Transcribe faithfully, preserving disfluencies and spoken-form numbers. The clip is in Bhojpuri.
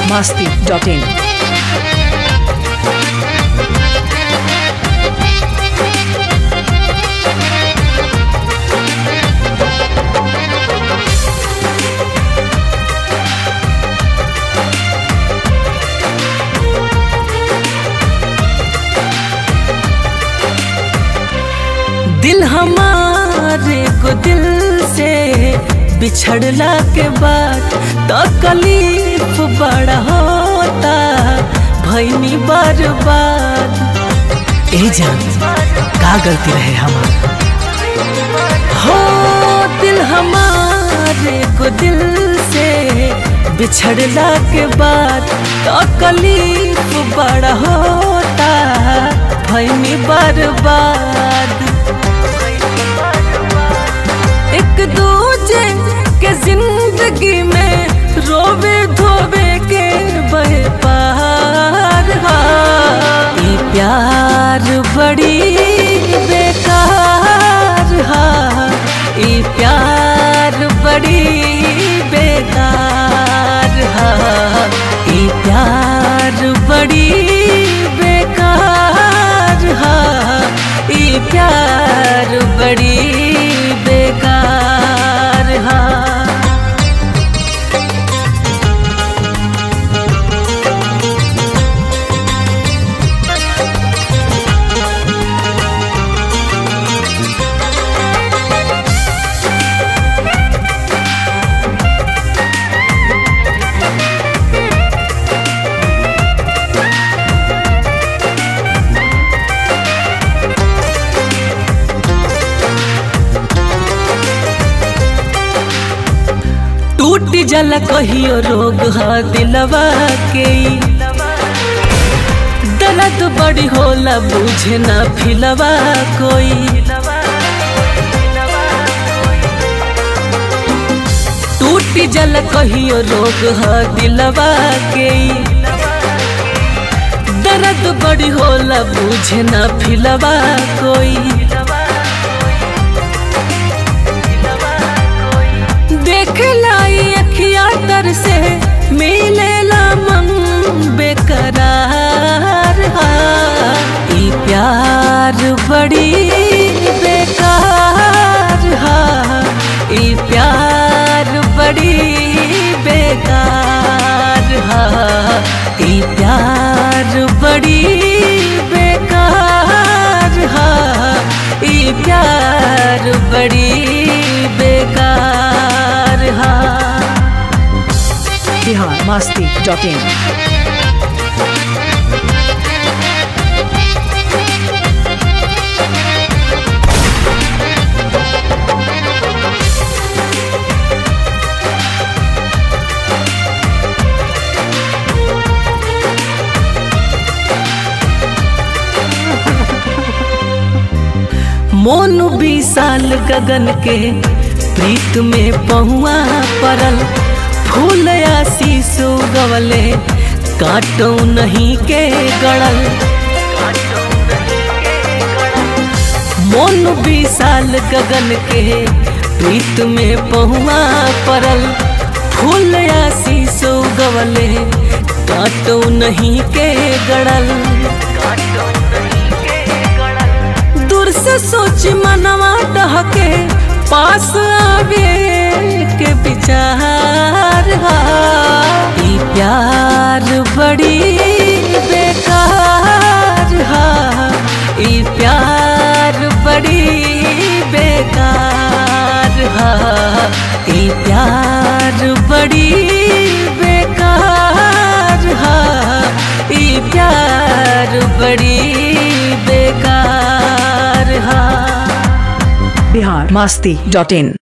masti dot in. दिल हमारे को दिल से बिछड़ला के बाद तकलीफ बड़ा होता भईनी बर्बाद। ए जान का गलती रहे हमारा हो दिल हमारे को दिल से बिछड़ला के बाद तकलीफ बड़ा होता भईनी बर्बाद। एक दूजे के जिंदगी में रोवे धोवे के बहे पार। ये प्यार बड़ी बेकार हा, ये प्यार बड़ी बेकार हा, ये प्यार बड़ी बेकार हा, ये प्यार बड़ी बेकार हा। टूट जल कहियो रोग हा दिलवा के, दर्द बड़ी होला बुझे ना फिलवा कोई। टूट जल कहियो रोग हा दिलवा के, दर्द बड़ी होला बुझे ना फिलवा कोई। देख लाई अखिया तर से मिलेला मन बेकरार हा। ये प्यार बड़ी बेकार हा, ये प्यार बड़ी बेकार हा, ये प्यार बड़ी बेकार हा, ये प्यार बड़ी बेकार हा। Bihar masti dot in. मोन विशाल गगन के प्रीत में पहुआ परल, फूल आशीष गवले काटो नहीं के गड़ल। मोन विशाल गगन के प्रीत में पहुआ परल, फूल आशीष गवले काटो नहीं के गड़ल। दूर से सोच मनवा डहके पास आवे के विचार हा। ये प्यार बड़ी बेकार हा, ये प्यार बड़ी बेकार हा, ये प्यार बड़ी बेकार हा, ये प्यार बड़ी बेकार हा। Bihar masti dot in.